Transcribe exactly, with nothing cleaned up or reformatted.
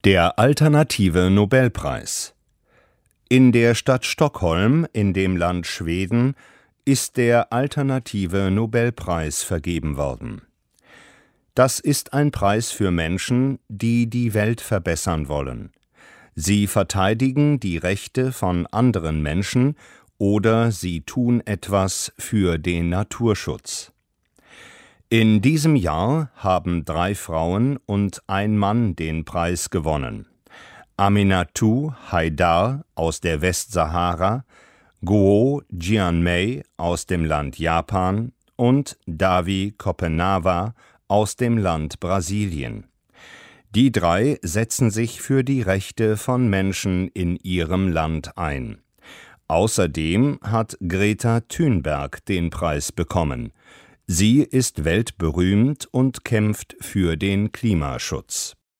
Der alternative Nobelpreis. In der Stadt Stockholm, in dem Land Schweden, ist der alternative Nobelpreis vergeben worden. Das ist ein Preis für Menschen, die die Welt verbessern wollen. Sie verteidigen die Rechte von anderen Menschen oder sie tun etwas für den Naturschutz. In diesem Jahr haben drei Frauen und ein Mann den Preis gewonnen: Aminatou Haidar aus der Westsahara, Guo Jianmei aus dem Land Japan und Davi Kopenawa aus dem Land Brasilien. Die drei setzen sich für die Rechte von Menschen in ihrem Land ein. Außerdem hat Greta Thunberg den Preis bekommen. Sie ist weltberühmt und kämpft für den Klimaschutz.